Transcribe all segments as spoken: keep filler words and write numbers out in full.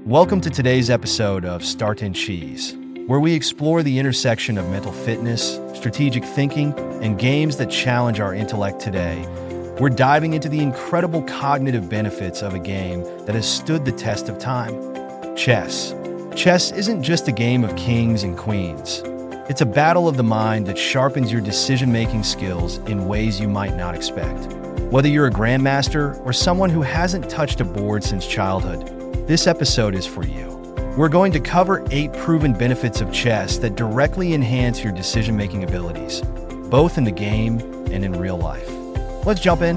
Welcome to today's episode of Start and Cheese, where we explore the intersection of mental fitness, strategic thinking, and games that challenge our intellect today. We're diving into the incredible cognitive benefits of a game that has stood the test of time: chess. Chess isn't just a game of kings and queens. It's a battle of the mind that sharpens your decision-making skills in ways you might not expect. Whether you're a grandmaster or someone who hasn't touched a board since childhood, this episode is for you. We're going to cover eight proven benefits of chess that directly enhance your decision-making abilities, both in the game and in real life. Let's jump in.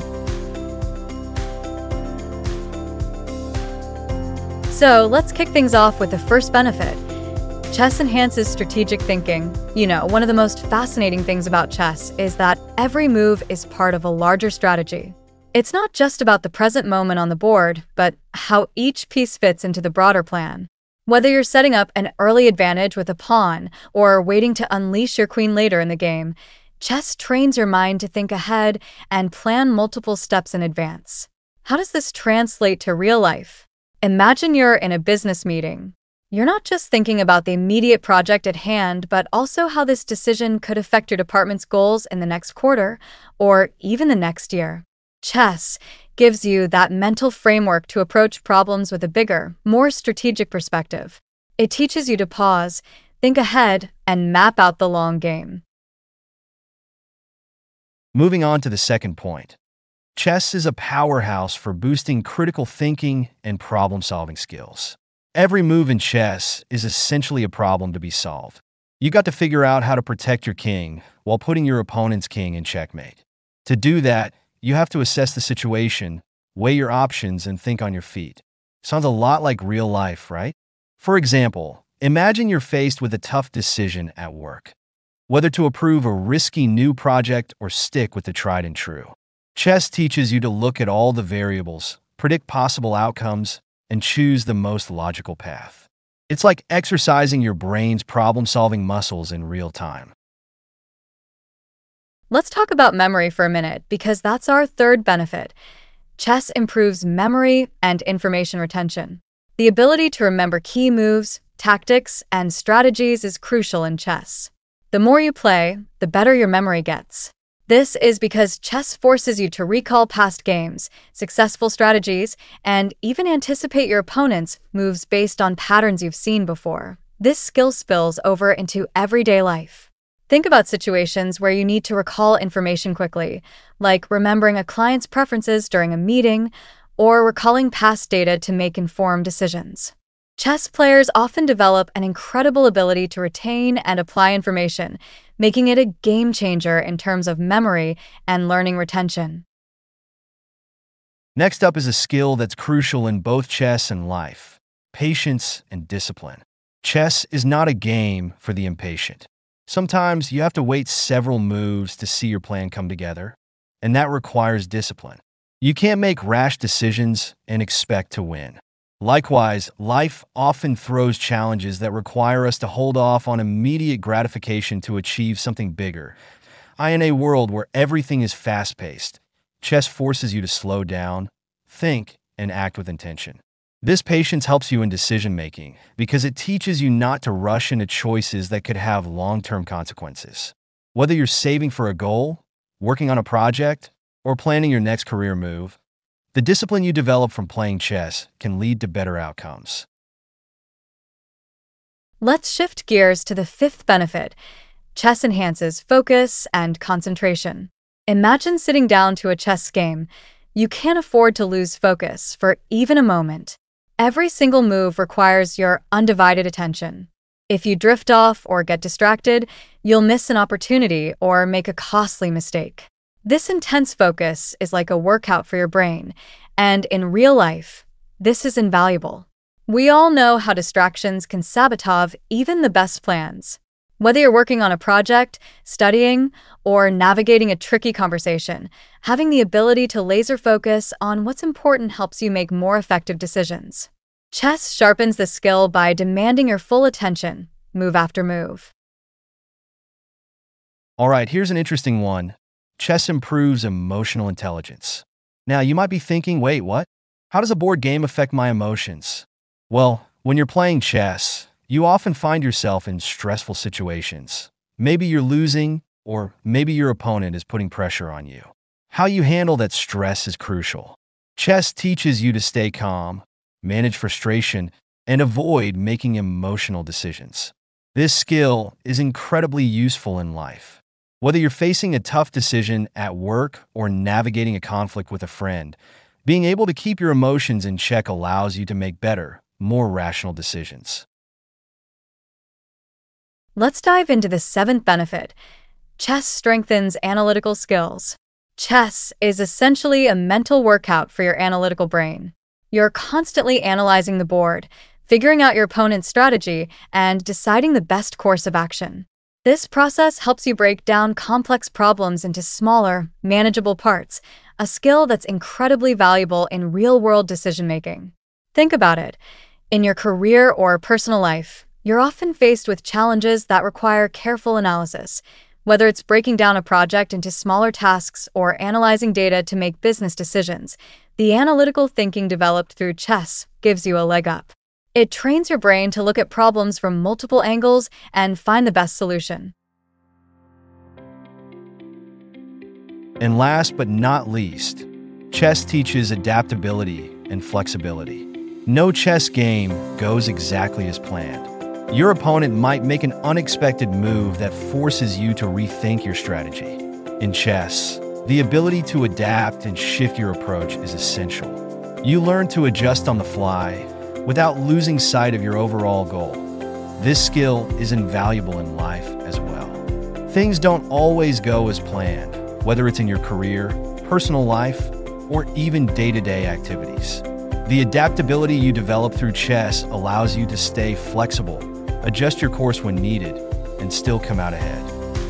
So let's kick things off with the first benefit. Chess enhances strategic thinking. You know, one of the most fascinating things about chess is that every move is part of a larger strategy. It's not just about the present moment on the board, but how each piece fits into the broader plan. Whether you're setting up an early advantage with a pawn or waiting to unleash your queen later in the game, chess trains your mind to think ahead and plan multiple steps in advance. How does this translate to real life? Imagine you're in a business meeting. You're not just thinking about the immediate project at hand, but also how this decision could affect your department's goals in the next quarter or even the next year. Chess gives you that mental framework to approach problems with a bigger, more strategic perspective. It teaches you to pause, think ahead, and map out the long game. Moving on to the second point. Chess is a powerhouse for boosting critical thinking and problem-solving skills. Every move in chess is essentially a problem to be solved. You got to figure out how to protect your king while putting your opponent's king in checkmate. To do that, you have to assess the situation, weigh your options, and think on your feet. Sounds a lot like real life, right? For example, imagine you're faced with a tough decision at work, whether to approve a risky new project or stick with the tried and true. Chess teaches you to look at all the variables, predict possible outcomes, and choose the most logical path. It's like exercising your brain's problem-solving muscles in real time. Let's talk about memory for a minute, because that's our third benefit. Chess improves memory and information retention. The ability to remember key moves, tactics, and strategies is crucial in chess. The more you play, the better your memory gets. This is because chess forces you to recall past games, successful strategies, and even anticipate your opponent's moves based on patterns you've seen before. This skill spills over into everyday life. Think about situations where you need to recall information quickly, like remembering a client's preferences during a meeting or recalling past data to make informed decisions. Chess players often develop an incredible ability to retain and apply information, making it a game changer in terms of memory and learning retention. Next up is a skill that's crucial in both chess and life: patience and discipline. Chess is not a game for the impatient. Sometimes you have to wait several moves to see your plan come together, and that requires discipline. You can't make rash decisions and expect to win. Likewise, life often throws challenges that require us to hold off on immediate gratification to achieve something bigger. In a world where everything is fast-paced, chess forces you to slow down, think, and act with intention. This patience helps you in decision-making because it teaches you not to rush into choices that could have long-term consequences. Whether you're saving for a goal, working on a project, or planning your next career move, the discipline you develop from playing chess can lead to better outcomes. Let's shift gears to the fifth benefit. Chess enhances focus and concentration. Imagine sitting down to a chess game. You can't afford to lose focus for even a moment. Every single move requires your undivided attention. If you drift off or get distracted, you'll miss an opportunity or make a costly mistake. This intense focus is like a workout for your brain, and in real life, this is invaluable. We all know how distractions can sabotage even the best plans. Whether you're working on a project, studying, or navigating a tricky conversation, having the ability to laser focus on what's important helps you make more effective decisions. Chess sharpens the skill by demanding your full attention, move after move. All right, here's an interesting one. Chess improves emotional intelligence. Now, you might be thinking, wait, what? How does a board game affect my emotions? Well, When you're playing chess, you often find yourself in stressful situations. Maybe you're losing, or maybe your opponent is putting pressure on you. How you handle that stress is crucial. Chess teaches you to stay calm, manage frustration, and avoid making emotional decisions. This skill is incredibly useful in life. Whether you're facing a tough decision at work or navigating a conflict with a friend, being able to keep your emotions in check allows you to make better, more rational decisions. Let's dive into the seventh benefit. Chess strengthens analytical skills. Chess is essentially a mental workout for your analytical brain. You're constantly analyzing the board, figuring out your opponent's strategy, and deciding the best course of action. This process helps you break down complex problems into smaller, manageable parts, a skill that's incredibly valuable in real-world decision-making. Think about it. In your career or personal life, you're often faced with challenges that require careful analysis. Whether it's breaking down a project into smaller tasks or analyzing data to make business decisions, the analytical thinking developed through chess gives you a leg up. It trains your brain to look at problems from multiple angles and find the best solution. And last but not least, chess teaches adaptability and flexibility. No chess game goes exactly as planned. Your opponent might make an unexpected move that forces you to rethink your strategy. In chess, the ability to adapt and shift your approach is essential. You learn to adjust on the fly without losing sight of your overall goal. This skill is invaluable in life as well. Things don't always go as planned, whether it's in your career, personal life, or even day-to-day activities. The adaptability you develop through chess allows you to stay flexible, adjust your course when needed, and still come out ahead.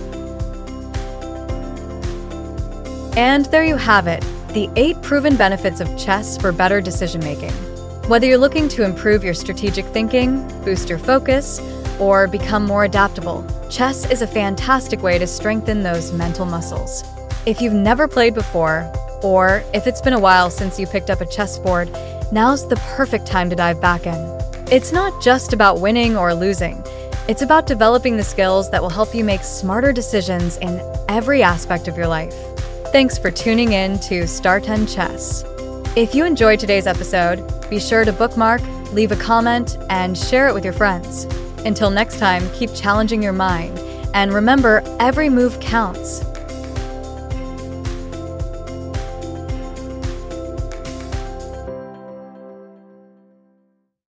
And there you have it, the eight proven benefits of chess for better decision-making. Whether you're looking to improve your strategic thinking, boost your focus, or become more adaptable, chess is a fantastic way to strengthen those mental muscles. If you've never played before, or if it's been a while since you picked up a chessboard, now's the perfect time to dive back in. It's not just about winning or losing. It's about developing the skills that will help you make smarter decisions in every aspect of your life. Thanks for tuning in to Star ten Chess. If you enjoyed today's episode, be sure to bookmark, leave a comment, and share it with your friends. Until next time, keep challenging your mind, and remember, every move counts.